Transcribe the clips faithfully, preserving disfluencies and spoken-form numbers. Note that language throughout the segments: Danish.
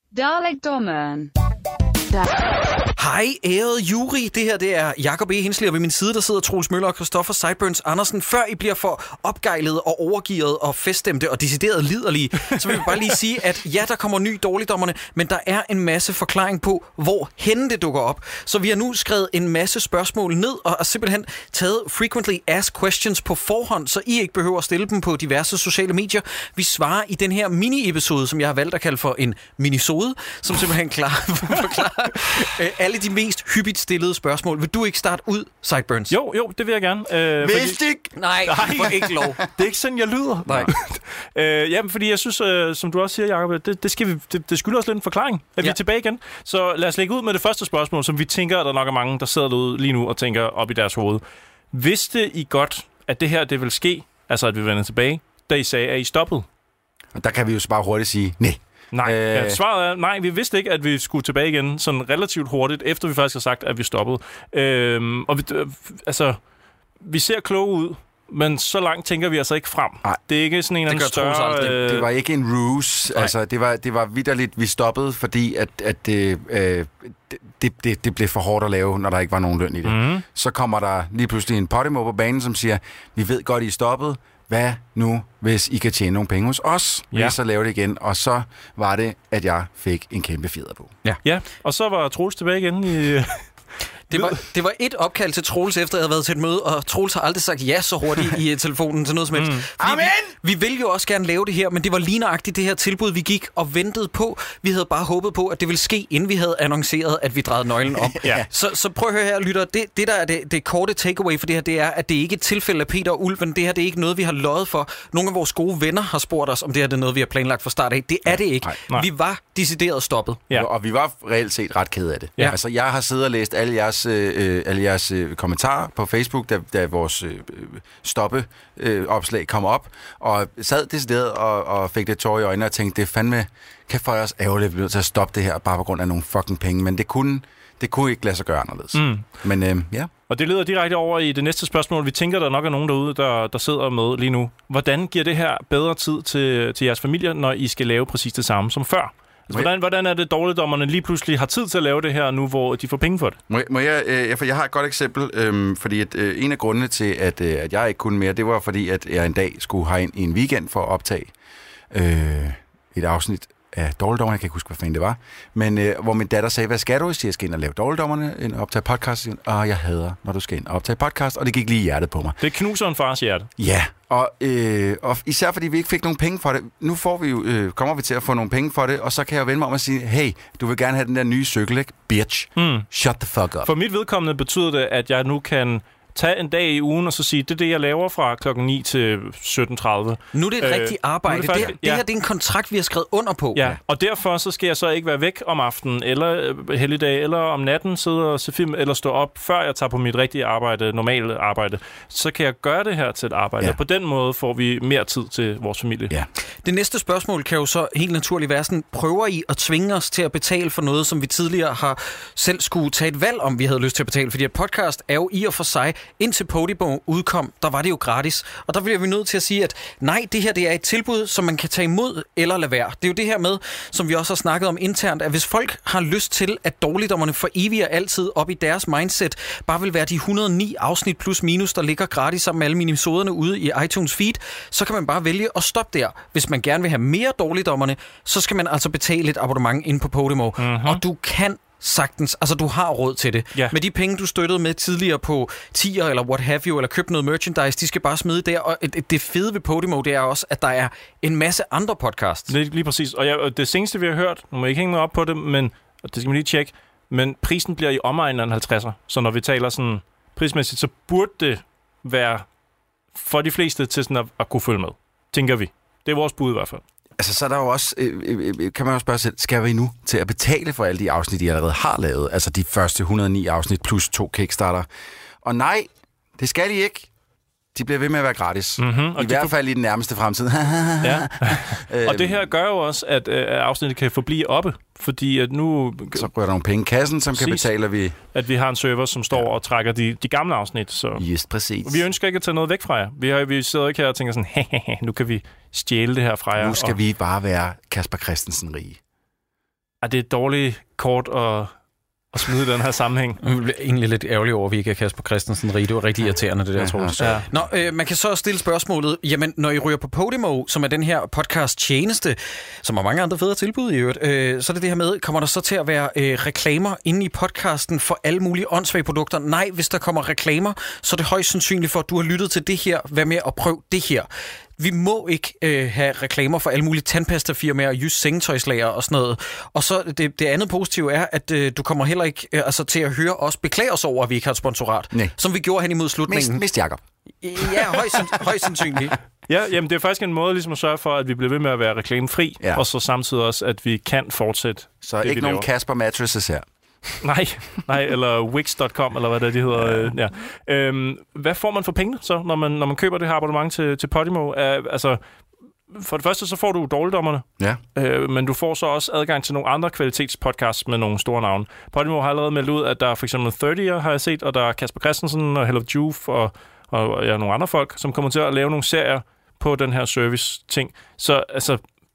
Dalekdommeren. Hej, ærede jury. Det her det er Jakob E. Hensli, og ved min side der sidder Troels Møller og Christoffer Sideburns Andersen. Før I bliver for opgejlet og overgearet og feststemte og decideret liderlige, så vil jeg bare lige sige, at ja, der kommer ny dårligdommerne, men der er en masse forklaring på, hvor henne det dukker op. Så vi har nu skrevet en masse spørgsmål ned og har simpelthen taget frequently asked questions på forhånd, så I ikke behøver at stille dem på diverse sociale medier. Vi svarer i den her mini-episode, som jeg har valgt at kalde for en minisode, som simpelthen klar, forklarer øh, alle de mest hyppigt stillede spørgsmål. Vil du ikke starte ud, Sideburns? Jo, jo, det vil jeg gerne. Øh, Vidste fordi... ikke? Nej, du får ikke lov. Det er ikke sådan, jeg lyder. Nej. øh, jamen, fordi jeg synes, øh, som du også siger, Jacob, det, det, skal vi, det, det skylder os lidt en forklaring, at ja. vi er tilbage igen. Så lad os lægge ud med det første spørgsmål, som vi tænker, at der nok er mange, der sidder derude lige nu og tænker op i deres hoved. Vidste I godt, at det her det vil ske, altså at vi vender tilbage, da I sagde, at I stoppede? Og der kan vi jo så bare hurtigt sige, nej. Nej, Øh. ja, svaret er nej, vi vidste ikke, at vi skulle tilbage igen sådan relativt hurtigt, efter vi faktisk har sagt, at vi stoppede. Øhm, og vi, øh, altså, vi ser kloge ud, men så langt tænker vi altså ikke frem. Nej. Det er ikke sådan en eller anden større... Det, Øh... det var ikke en ruse. Nej. Altså, det var, det var vitterligt, vi stoppede, fordi at, at det, øh, det, det, det blev for hårdt at lave, når der ikke var nogen løn i det. Mm. Så kommer der lige pludselig en Podimo på banen, som siger, vi ved godt, I er stoppet. Hvad nu, hvis I kan tjene nogle penge hos os? Vil Ja. I så lave det igen? Og så var det, at jeg fik en kæmpe fjeder på. Ja. Ja, og så var Troels tilbage igen i... Det var, det var et opkald til Troels, efter jeg havde været til et møde, og Troels har aldrig sagt ja så hurtigt i telefonen til noget som helst. Mm. Amen! Vi, vi ville jo også gerne lave det her, men det var ligneragtigt det her tilbud, vi gik og ventede på. Vi havde bare håbet på, at det ville ske, inden vi havde annonceret, at vi drejede nøglen om. Ja. så, så prøv at høre her, lytter. Det, det der er det, det korte takeaway for det her, det er, at det ikke er et tilfælde af Peter og Ulven. Det her det er ikke noget, vi har løjet for. Nogle af vores gode venner har spurgt os, om det her det er noget, vi har planlagt fra start af. Det er det ikke. Nej. Nej. Vi var decideret stoppet. Ja. Og vi var reelt set ret kede af det. Ja. Altså, jeg har siddet og læst alle jeres, øh, alle jeres øh, kommentarer på Facebook, da, da vores øh, stoppe-opslag øh, kom op, og sad decideret og, og fik det tår i øjnene og tænkte, det er fandme, kan for os ærgerligt, vi bliver nødt til at stoppe det her, bare på grund af nogle fucking penge, men det kunne, det kunne ikke lade sig gøre anderledes. Mm. Men øh, ja. Og det leder direkte over i det næste spørgsmål. Vi tænker, der nok er nogen derude, der, der sidder med lige nu. Hvordan giver det her bedre tid til, til jeres familier, når I skal lave præcis det samme som før? Altså, hvordan, hvordan er det dårligdommerne lige pludselig har tid til at lave det her nu, hvor de får penge for det? Må jeg, må jeg, øh, for jeg har et godt eksempel, øh, fordi at, øh, en af grundene til, at, øh, at jeg ikke kunne mere, det var fordi, at jeg en dag skulle have ind i en weekend for at optage øh, et afsnit af Dårligdommerne. Jeg kan ikke huske, hvad fanden det var. Men øh, hvor min datter sagde, hvad skal du? Jeg siger, jeg skal ind og lave Dårligdommerne, ind og optage podcast. Og jeg hader, når du skal ind og optage podcast, og det gik lige i hjertet på mig. Det knuser en fars hjerte. Ja, og, øh, og især fordi vi ikke fik nogen penge for det. Nu får vi jo, øh, kommer vi til at få nogle penge for det, og så kan jeg jo vende mig om og sige, hey, du vil gerne have den der nye cykel, ikke? Bitch. Mm. Shut the fuck up. For mit vedkommende betyder det, at jeg nu kan tage en dag i ugen og så sige, det er det, jeg laver fra klokken ni til sytten tredive. Nu er det et øh, rigtigt arbejde. Det, faktisk, det, ja. det her det er en kontrakt, vi har skrevet under på. Ja, og derfor så skal jeg så ikke være væk om aftenen, eller øh, helligdag, eller om natten sidde og se film, eller stå op, før jeg tager på mit rigtige arbejde, normale arbejde. Så kan jeg gøre det her til et arbejde, ja. Og på den måde får vi mere tid til vores familie. Ja. Det næste spørgsmål kan jo så helt naturligt være sådan, prøver I at tvinge os til at betale for noget, som vi tidligere har selv skulle tage et valg om, vi havde lyst til at betale? Fordi et podcast er jo i og for sig, indtil Podimo udkom, der var det jo gratis. Og der bliver vi nødt til at sige, at nej, det her det er et tilbud, som man kan tage imod eller lade være. Det er jo det her med, som vi også har snakket om internt, at hvis folk har lyst til, at dårligdommerne for evigt og altid op i deres mindset bare vil være de et hundrede og ni afsnit plus minus, der ligger gratis sammen med alle minimisoderne ude i iTunes feed, så kan man bare vælge at stoppe der. Hvis man gerne vil have mere dårligdommerne, så skal man altså betale et abonnement ind på Podimo. Mm-hmm. Og du kan sagtens, altså du har råd til det. Ja. Med de penge, du støttede med tidligere på tier eller what have you, eller købt noget merchandise, de skal bare smide der. Og det fede ved Podimo, det er også, at der er en masse andre podcasts. Det er lige præcis. Og, jeg, og det seneste, vi har hørt, nu må jeg ikke hænge mig op på det, men og det skal man lige tjekke, men prisen bliver i omegnen af en halvtredser. Så når vi taler sådan prismæssigt, så burde det være for de fleste til sådan at, at kunne følge med. Tænker vi. Det er vores bud i hvert fald. Altså, så er der jo også, øh, øh, kan man jo spørge sig selv, skal vi nu til at betale for alle de afsnit, de allerede har lavet? Altså de første et hundrede og ni afsnit plus to Kickstarter. Og nej, det skal I ikke. De bliver ved med at være gratis. Mm-hmm, I hvert fald i den nærmeste fremtid. Ja. Og det her gør jo også, at øh, afsnittet kan forblive oppe, fordi at nu... Så rører der nogle penge i kassen, som præcis. Kan betale, at vi... At vi har en server, som står ja. og trækker de, de gamle afsnit. Så. Just præcis. Vi ønsker ikke at tage noget væk fra jer. Vi, har, vi sidder ikke her og tænker sådan, hehehe, nu kan vi stjæle det her fra jer. Nu skal og... vi bare være Kasper Christensen rige. Er det et dårligt kort at, at smide den her sammenhæng? Jeg er egentlig lidt ærgerlig over, at vi ikke er Kasper Christensen rige. Det var rigtig irriterende, det der, Troels. Ja. Nå, øh, man kan så stille spørgsmålet, jamen, når I ryger på Podimo, som er den her podcast-tjeneste, som har mange andre federe tilbud i øvrigt, øh, så er det det her med, kommer der så til at være øh, reklamer inde i podcasten for alle mulige åndssvage produkter? Nej, hvis der kommer reklamer, så er det højst sandsynligt for, at du har lyttet til det her. Vær med at prøve det her. Vi må ikke øh, have reklamer for alle mulige tandpastafirmaer, Jysk Sengetøjslager og sådan noget. Og så det, det andet positive er, at øh, du kommer heller ikke øh, altså, til at høre os beklage os over, at vi ikke har et sponsorat. Nej. Som vi gjorde hen imod slutningen. Mist, mist Jacob. Ja, højst, højst sandsynligt. Ja, jamen det er faktisk en måde ligesom at sørge for, at vi bliver ved med at være reklamefri, ja. Og så samtidig også, at vi kan fortsætte. Så det, ikke nogen laver. Casper Mattresses her. Nej, nej, eller Wix punktum com, eller hvad det, de hedder. Ja. Ja. Øhm, hvad får man for pengene så, når man, når man køber det her abonnement til, til Podimo? Uh, altså, for det første, så får du dårligdommerne, ja. uh, men du får så også adgang til nogle andre kvalitetspodcasts med nogle store navne. Podimo har allerede meldt ud, at der er for eksempel tredier, har jeg set, og der er Kasper Christensen og Hell of Juve og, og ja, nogle andre folk, som kommer til at lave nogle serier på den her service-ting. Så altså,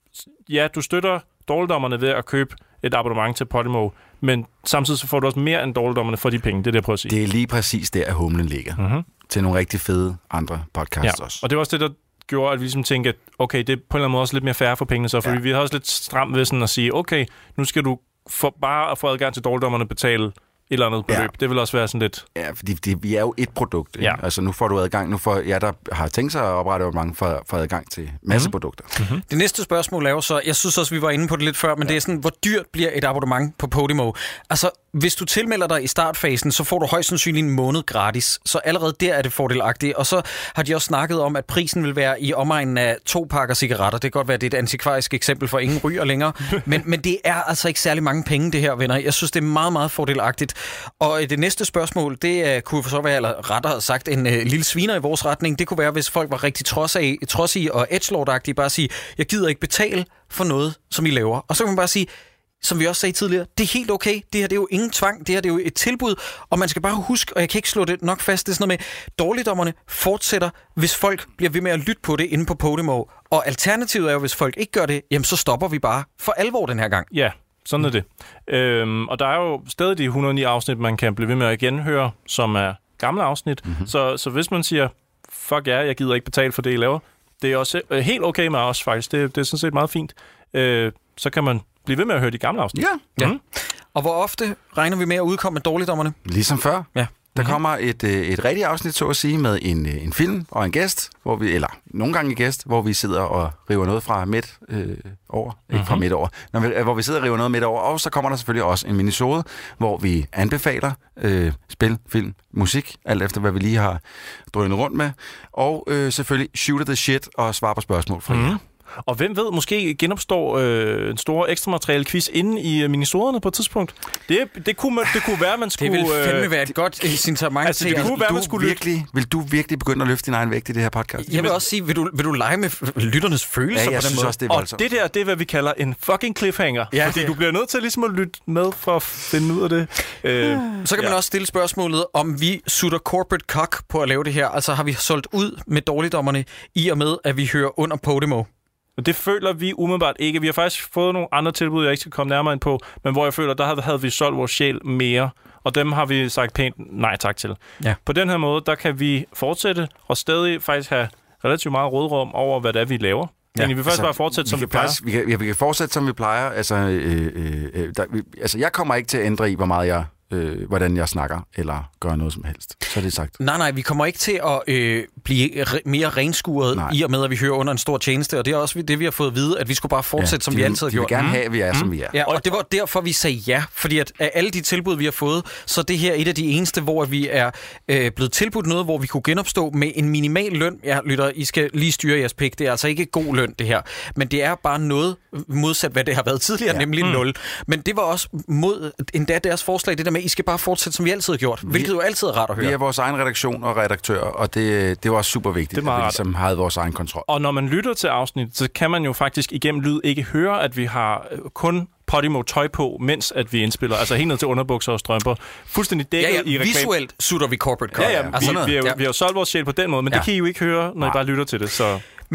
ja, du støtter dårligdommerne ved at købe et abonnement til Podimo, men samtidig så får du også mere end dårligdommerne for de penge. Det er det, jeg prøver at sige. Det er lige præcis der, at humlen ligger. Mm-hmm. Til nogle rigtig fede andre podcasts ja. også. Og det var også det, der gjorde, at vi ligesom tænkte, at okay, det er på en eller anden måde også lidt mere fair for pengene, så fordi ja. vi har også lidt stramt ved sådan at sige, okay, nu skal du for bare at få adgang til dårligdommerne betale et eller andet beløb. Ja. Det vil også være sådan lidt... Ja, fordi det, vi er jo et produkt. Ja. Altså nu får du adgang, nu får jeg, der har tænkt sig at oprette mange for, for adgang til masse mm-hmm. produkter. Mm-hmm. Det næste spørgsmål er jo så, jeg synes også, vi var inde på det lidt før, men ja. det er sådan, hvor dyrt bliver et abonnement på Podimo? Altså, hvis du tilmelder dig i startfasen, så får du højst sandsynligt en måned gratis. Så allerede der er det fordelagtigt. Og så har de også snakket om, at prisen vil være i omegnen af to pakker cigaretter. Det kan godt være, det er et antikvarisk eksempel, for ingen ryger længere. men, men det er altså ikke særlig mange penge, det her, venner. Jeg synes, det er meget, meget fordelagtigt. Og det næste spørgsmål, det uh, kunne for så være, eller rettere sagt, en uh, lille sviner i vores retning. Det kunne være, hvis folk var rigtig trodsige og edgelord-agtige, bare sige, jeg gider ikke betale for noget, som I laver. Og så kan man bare sige, som vi også sagde tidligere, det er helt okay. Det her det er jo ingen tvang. Det her det er jo et tilbud. Og man skal bare huske, og jeg kan ikke slå det nok fast, det er sådan noget med, dårligdommerne fortsætter, hvis folk bliver ved med at lytte på det inde på Podimo. Og alternativet er jo, hvis folk ikke gør det, jamen så stopper vi bare for alvor den her gang. Ja, sådan er det. Øhm, og der er jo stadig de et hundrede og ni afsnit, man kan blive ved med at genhøre, som er gamle afsnit. Mm-hmm. Så, så hvis man siger, fuck ja, jeg gider ikke betale for det, I laver, det er også øh, helt okay med os faktisk. Det, det er sådan set meget fint. Øh, så kan man blive ved med at høre de gamle afsnit. Ja. Mm. ja. Og hvor ofte regner vi med at udkomme med dårligdommerne? Ligesom før. Ja. Der kommer et, et rigtigt afsnit, så at sige, med en, en film og en gæst, hvor vi, eller nogle gange en gæst, hvor vi sidder og river noget fra midt øh, over. Ikke mm-hmm. fra midt over. Når vi, hvor vi sidder og river noget midt over. Og så kommer der selvfølgelig også en minisode, hvor vi anbefaler øh, spil, film, musik, alt efter hvad vi lige har drønet rundt med. Og øh, selvfølgelig shooter the shit og svarer på spørgsmål fra mm-hmm. jer. Og hvem ved, måske genopstår øh, en stor ekstra materiale quiz inde i øh, minisoderne på et tidspunkt. Det, det, kunne, man, det kunne være, man skulle... Det ville fandme være et godt incitament altså, til... Det kunne være, man skulle virkelig, vil du virkelig begynde at løfte din egen vægt i det her podcast? Jeg vil også sige, vil du, vil du lege med lytternes følelser ja, jeg på den synes måde? Også, det er voldsomt. Og det der, det er, hvad vi kalder en fucking cliffhanger. Ja, fordi det. Du bliver nødt til ligesom at lytte med for at finde ud af det. Øh, Så kan man ja. også stille spørgsmålet, om vi sutter corporate cock på at lave det her. Altså har vi solgt ud med dårligdommerne i og med, at vi hører under Podimo? Det føler vi umiddelbart ikke. Vi har faktisk fået nogle andre tilbud, jeg ikke skal komme nærmere ind på, men hvor jeg føler, der havde vi solgt vores sjæl mere, og dem har vi sagt pænt nej tak til. Ja. På den her måde, der kan vi fortsætte og stadig faktisk have relativt meget rådrum over, hvad det er, vi laver. Ja, vi vil faktisk altså, bare fortsætte, som vi, vi plejer. Faktisk, vi, kan, ja, vi kan fortsætte, som vi plejer. Altså, øh, øh, der, vi, altså, jeg kommer ikke til at ændre i, hvor meget jeg... Øh, hvordan jeg snakker, eller gør noget som helst. Så er det sagt. Nej, nej, vi kommer ikke til at øh, blive re- mere renskuret nej. i og med, at vi hører under en stor tjeneste, og det er også det, vi har fået at vide, at vi skulle bare fortsætte, ja, som de, vi altid har gjort. De vil gerne have, at vi er, mm. som vi er. Ja, og det var derfor, vi sagde ja, fordi at af alle de tilbud, vi har fået, så det her er et af de eneste, hvor vi er øh, blevet tilbudt noget, hvor vi kunne genopstå med en minimal løn. Ja, lytter, I skal lige styre jeres pik. Det er altså ikke god løn, det her. Men det er bare noget modsat, hvad det har været tidligere, ja. nemlig mm. nul. Men det var også mod endda deres forslag, det der med, I skal bare fortsætte, som vi altid har gjort, hvilket jo altid er rart at høre. Vi er vores egen redaktion og redaktør, og det, det var også super vigtigt, det at vi ligesom havde vores egen kontrol. Og når man lytter til afsnit, så kan man jo faktisk igennem lyd ikke høre, at vi har kun Podimo tøj på, mens at vi indspiller. Altså helt ned til underbukser og strømper. Fuldstændig dækket ja, ja, i reklame. Visuelt sutter vi corporate cover. Ja, ja, altså, vi, vi, har, vi har jo solgt vores sjæl på den måde, men ja. det kan I jo ikke høre, når Nej. I bare lytter til det. Så.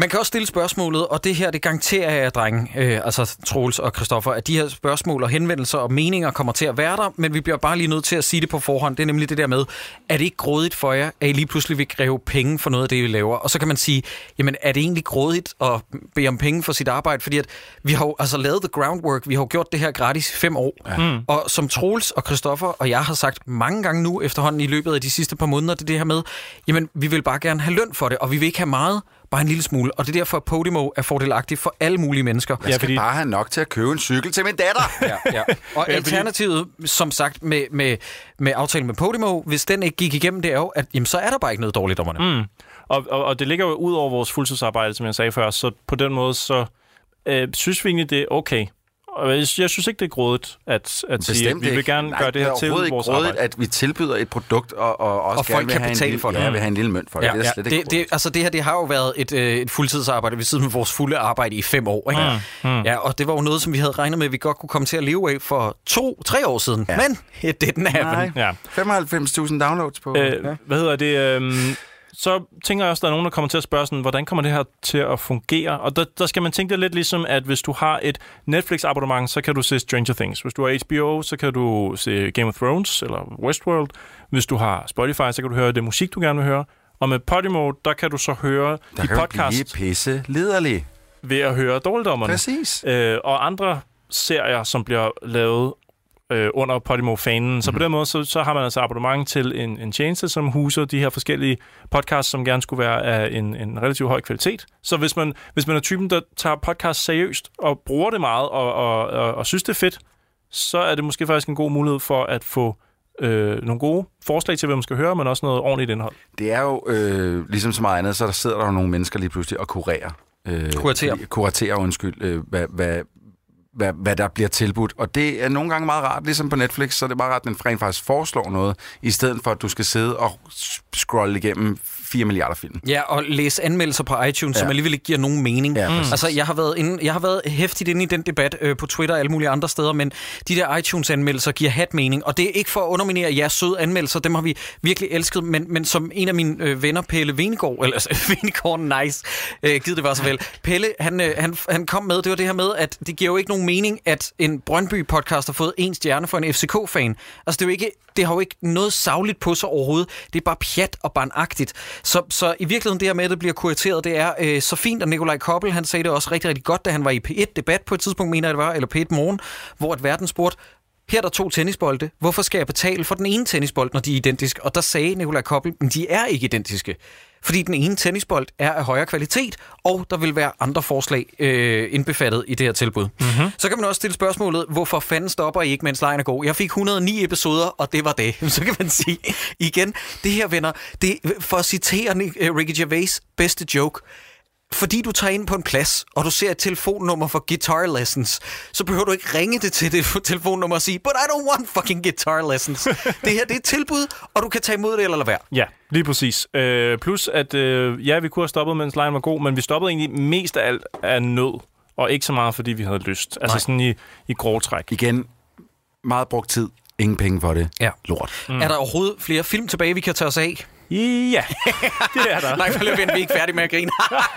Man kan også stille spørgsmålet, og det her, det garanterer jeg, drenge, øh, altså Troels og Christoffer, at de her spørgsmål og henvendelser og meninger kommer til at være der, men vi bliver bare lige nødt til at sige det på forhånd. Det er nemlig det der med, er det ikke grådigt for jer, at I lige pludselig vil kræve penge for noget af det, I laver? Og så kan man sige, jamen er det egentlig grådigt at bede om penge for sit arbejde? Fordi at vi har jo altså lavet the groundwork, vi har jo gjort det her gratis i fem år. Ja. Mm. Og som Troels og Christoffer og jeg har sagt mange gange nu efterhånden i løbet af de sidste par måneder, det er det her med, jamen vi vil bare gerne have løn for det, og vi vil ikke have meget, bare en lille smule. Og det er derfor, at Podimo er fordelagtigt for alle mulige mennesker. Jeg skal ja, fordi... bare have nok til at købe en cykel til min datter. ja, ja. Og ja, alternativet, fordi... som sagt, med, med, med aftalen med Podimo, hvis den ikke gik igennem, det er jo, at jamen, så er der bare ikke noget dårligt dommerne. Mm. Og, og, og det ligger jo ud over vores fuldtidsarbejde, som jeg sagde før, så på den måde, så øh, synes vi egentlig, det er okay. Og jeg, jeg synes ikke, det er grådigt at, at sige, at vi vil gerne Nej, gøre det her til vores grådigt, arbejde. At vi tilbyder et produkt, og, og også og gerne vil have, betale en, for det. Ja, vil have en lille mønt for det. Ja, det, er ja. slet det, ikke det, altså det her, det har jo været et, øh, et fuldtidsarbejde ved siden af vores fulde arbejde i fem år. Ikke? Mm. Mm. Ja, og det var jo noget, som vi havde regnet med, at vi godt kunne komme til at leve af for to, tre år siden. Ja. Men it didn't happen. Ja. femoghalvfems tusind downloads på... Øh, ja. Hvad hedder det... Øh, Så tænker jeg også, at der er nogen, der kommer til at spørge sådan, hvordan kommer det her til at fungere? Og der, der skal man tænke det lidt ligesom, at hvis du har et Netflix-abonnement, så kan du se Stranger Things. Hvis du har H B O, så kan du se Game of Thrones eller Westworld. Hvis du har Spotify, så kan du høre det musik, du gerne vil høre. Og med Podimo, der kan du så høre der de kan podcast blive pisse liderlig ved at høre Dårligdommerne. Præcis. Øh, og andre serier, som bliver lavet øh, under Podimo-fanen. Mm-hmm. Så på den måde, så, så har man altså abonnement til en, en tjeneste, som huser de her forskellige podcasts, som gerne skulle være af en, en relativt høj kvalitet. Så hvis man, hvis man er typen, der tager podcast seriøst og bruger det meget og, og, og, og synes, det er fedt, så er det måske faktisk en god mulighed for at få øh, nogle gode forslag til, hvad man skal høre, men også noget ordentligt indhold. Det er jo, øh, ligesom så meget andet, så der sidder der nogle mennesker lige pludselig og kurerer. Øh, kuraterer. Kuraterer, undskyld, øh, hvad, hvad, hvad, hvad der bliver tilbudt. Og det er nogle gange meget rart, ligesom på Netflix, så er det meget rart, at den rent faktisk foreslår noget, i stedet for, at du skal sidde og scrolle igennem fire milliarder film. Ja, og læse anmeldelser på iTunes, ja. Som alligevel ikke giver nogen mening. Ja, altså, jeg har været inde, jeg har været hæftigt inde i den debat øh, på Twitter og alle mulige andre steder, men de der iTunes-anmeldelser giver hat mening, og det er ikke for at underminere jeres søde anmeldelser, dem har vi virkelig elsket, men, men som en af mine øh, venner, Pelle Venegård, eller altså, Venegård, nice, øh, givet det var så vel. Pelle, han, øh, han, han kom med, det var det her med, at det giver jo ikke nogen mening, at en Brøndby-podcast har fået en stjerne for en F C K-fan. Altså, det er jo ikke, det har jo ikke noget sagligt på sig overhovedet. Det er bare pjat og barnagtigt. Så, så i virkeligheden det her med, at det bliver kurateret, det er øh, så fint, at Nikolaj Koppel, han sagde det også rigtig, rigtig godt, da han var i P et-debat på et tidspunkt, mener jeg det var, eller P et Morgen, hvor et verden spurgte, her er der to tennisbolde. Hvorfor skal jeg betale for den ene tennisbold, når de er identiske? Og der sagde Nikolaj Koppel, men de er ikke identiske. Fordi den ene tennisbold er af højere kvalitet, og der vil være andre forslag øh, indbefattet i det her tilbud. Mm-hmm. Så kan man også stille spørgsmålet, hvorfor fanden stopper I ikke, mens lejen er god? Jeg fik et hundrede og ni episoder, og det var det. Så kan man sige igen, det her, venner, det for at citere Ricky Gervais' bedste joke, fordi du tager ind på en plads, og du ser et telefonnummer for guitar lessons, så behøver du ikke ringe det til det telefonnummer og sige, but I don't want fucking guitar lessons. Det her, det er et tilbud, og du kan tage imod det eller lade være. Ja, lige præcis. Øh, plus, at øh, ja, vi kunne have stoppet, mens lejen var god, men vi stoppede egentlig mest af alt af nød, og ikke så meget, fordi vi havde lyst. Altså Nej. sådan i, i grove træk. Igen, meget brugt tid, ingen penge for det. Ja. Lort. Mm. Er der overhovedet flere film tilbage, vi kan tage os af? Ja, det er der. Nej, for løbet er vi ikke færdige med at grine.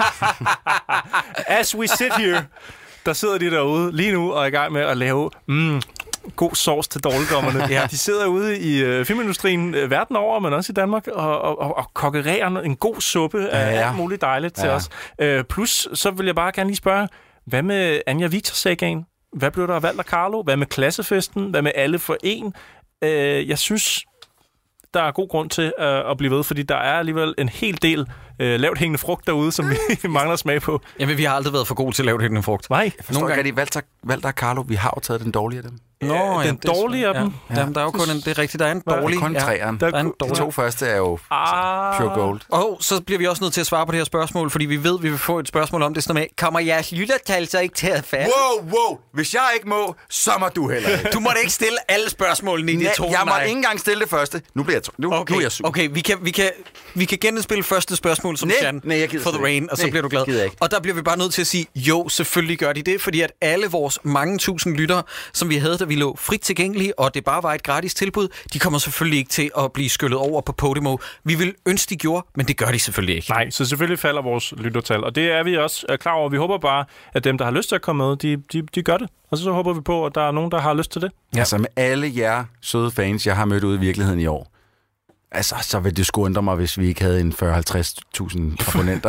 As we sit here, der sidder de derude lige nu og er i gang med at lave mm, god sauce til dårligdommerne. Ja, de sidder ude i øh, filmindustrien øh, verden over, men også i Danmark, og, og, og, og kokkererer en god suppe af ja, ja. alt muligt dejligt til ja. os. Øh, plus, så vil jeg bare gerne lige spørge, hvad med Anja Victor-sagaen? Hvad blev der valgt af Carlo? Hvad med klassefesten? Hvad med alle for en? Øh, jeg synes... der er god grund til øh, at blive ved, fordi der er alligevel en hel del øh, lavt hængende frugt derude, som vi mangler smag på. Jamen, vi har aldrig været for gode til lavt hængende frugt. Nej. Jeg forstår Nogle gange... ikke, at I valgte Carlo. Vi har jo taget den dårlige af dem. Nå, ja, den dårlige af dem? Ja. Jamen, der er jo kun en, det er rigtigt, der er en dårlig. Der er kun træeren. Ja, der er en De to første er jo ah. pure gold. Og så bliver vi også nødt til at svare på det her spørgsmål, fordi vi ved, at vi vil få et spørgsmål om det sådan med, kommer jeres lyttertal så ikke til at falde? Wow, wow. Hvis jeg ikke må, så må du heller ikke. Du måtte ikke stille alle spørgsmålene i de to. Jeg må ikke engang stille det første. Nu bliver jeg, nu, okay. nu er jeg sur. Okay, vi kan, vi kan, vi kan genspille første spørgsmål som Jan for The Rain, og så nej, bliver du glad. Og der bliver vi bare nødt til at sige, jo, selvfølgelig gør de det, fordi at alle vores mange tusind lyttere, som vi havde, da vi vi lå frit tilgængelige, og det bare var et gratis tilbud, de kommer selvfølgelig ikke til at blive skyllet over på Podimo. Vi vil ønske, de gjorde, men det gør de selvfølgelig ikke. Nej, så selvfølgelig falder vores lyttertal, og det er vi også klar over. Vi håber bare, at dem, der har lyst til at komme med, de, de, de gør det. Og så, så håber vi på, at der er nogen, der har lyst til det. Ja. Altså med alle jer søde fans, jeg har mødt ude i virkeligheden i år, altså, så ville det sgu undre mig, hvis vi ikke havde en fyrre til halvtreds tusind abonnenter.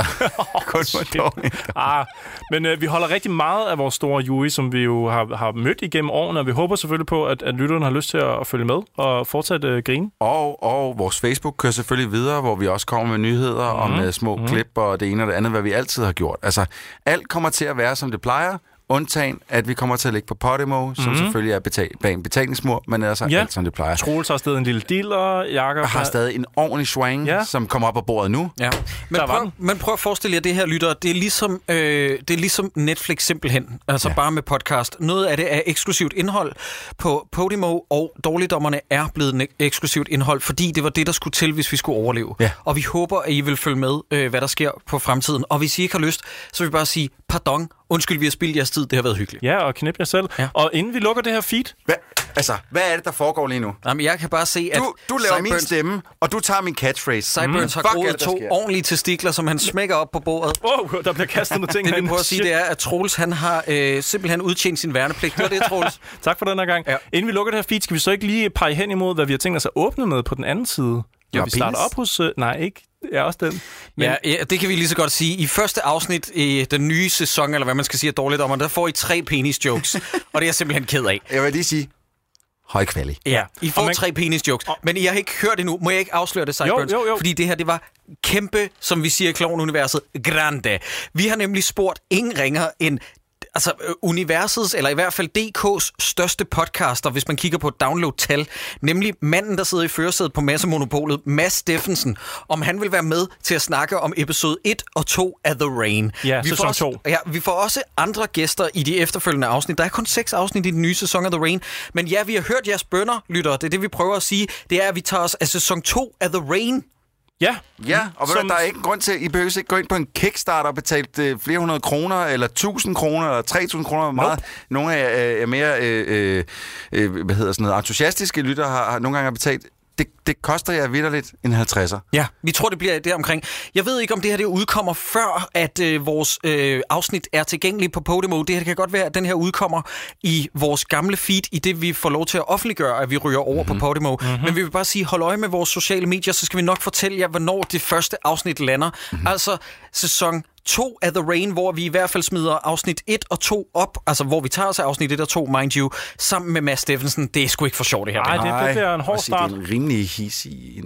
oh, ah, men øh, vi holder rigtig meget af vores store jury, som vi jo har, har mødt igennem årene, og vi håber selvfølgelig på, at, at lytterne har lyst til at, at følge med og fortsætte øh, grine. Og, og vores Facebook kører selvfølgelig videre, hvor vi også kommer med nyheder mm-hmm. om uh, små mm-hmm. klip og det ene og det andet, hvad vi altid har gjort. Altså, alt kommer til at være, som det plejer. Undtagen, at vi kommer til at ligge på Podimo, som mm-hmm. selvfølgelig er betal- bag en betalingsmur, men altså ja. alt, som det plejer. Troels har stadig en lille diller, Jakob har stadig en ordentlig swang, ja. som kommer op på bordet nu. Ja. Men, prøv, men prøv at forestille jer det her, lytter. Det er ligesom, øh, det er ligesom Netflix simpelthen. Altså ja. bare med podcast. Noget af det er eksklusivt indhold på Podimo, og Dårligdommerne er blevet ne- eksklusivt indhold, fordi det var det, der skulle til, hvis vi skulle overleve. Ja. Og vi håber, at I vil følge med, øh, hvad der sker på fremtiden. Og hvis I ikke har lyst, så vil vi bare sige pardon. Undskyld, vi har spildt jeres tid. Det har været hyggeligt. Ja, og knip jer selv. Ja. Og inden vi lukker det her feed... Hvad, altså, hvad er det, der foregår lige nu? Jamen, jeg kan bare se, at... Du, du laver min stemme, og du tager min catchphrase. Sideburns mm. har groet to ordentlige testikler, som han smækker op på bordet. Wow, der bliver kastet nogle ting. Det vi prøver at sige, det er, at Troels, han har øh, simpelthen udtjent sin værnepligt. Det var det, Troels. Tak for den her gang. Ja. Inden vi lukker det her feed, skal vi så ikke lige pege hen imod, hvad vi har tænkt os at åbne med på den anden side? Ja, vi starter op hos... Uh, nej, ikke... Ja, også den. Men... Ja, ja, det kan vi lige så godt sige. I første afsnit i den nye sæson, eller hvad man skal sige, af Dårligdommerne, der får I tre penis-jokes. Og det er jeg simpelthen ked af. Jeg vil lige sige, høj kvalitet. Ja, I får man... tre penis-jokes. Men I har ikke hørt det nu. Må jeg ikke afsløre det, Sideburns? Jo, jo, jo. Fordi det her, det var kæmpe, som vi siger i Klovn-universet, grande. Vi har nemlig spurgt ingen ringer end... Altså, universets, eller i hvert fald D K's største podcaster, hvis man kigger på download-tal, nemlig manden, der sidder i førersædet på Massemonopolet, Mads Steffensen, om han vil være med til at snakke om episode et og to af The Rain. Ja, vi sæson får to. Også, ja, vi får også andre gæster i de efterfølgende afsnit. Der er kun seks afsnit i den nye sæson af The Rain. Men ja, vi har hørt jeres bønner, lytter. Det er det, vi prøver at sige. Det er, at vi tager os af sæson to af The Rain. Ja, ja, og Som... der er ikke en grund til, at I behøver ikke gå ind på en Kickstarter og betale øh, flere hundrede kroner, eller tusind kroner, eller tre tusind kroner. Meget. Nope. Nogle af øh, er mere øh, øh, hvad hedder sådan noget, entusiastiske lytter har, har nogle gange betalt. Det, det koster jer vitterligt en halvtredser. Ja, vi tror, det bliver deromkring. Jeg ved ikke, om det her det udkommer før, at øh, vores øh, afsnit er tilgængeligt på Podimo. Det her det kan godt være, at den her udkommer i vores gamle feed, i det vi får lov til at offentliggøre, at vi ryger over mm-hmm. på Podimo. Mm-hmm. Men vi vil bare sige, hold øje med vores sociale medier, så skal vi nok fortælle jer, hvornår det første afsnit lander. Mm-hmm. Altså sæson to af The Rain, hvor vi i hvert fald smider afsnit et og to op, altså hvor vi tager os af afsnit et og to, mind you, sammen med Mads Steffensen. Det er sgu ikke for sjovt, det her. Nej, det, det bliver en hård start. Det er en rimelig hissig...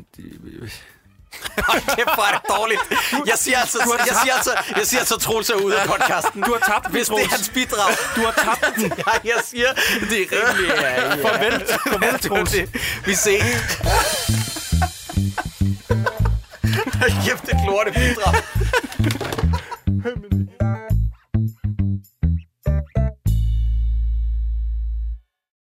Det er bare dårligt. Jeg siger altså, jeg siger altså, jeg siger altså Troels er ude af podcasten. Du har tabt, hvis det er hans bidrag. Du har tabt den. Ja, jeg siger, det er rimelig... Ja, ja. Farvel, farvel, Troels. Vi ses. Kæft, det er lorte bidrag.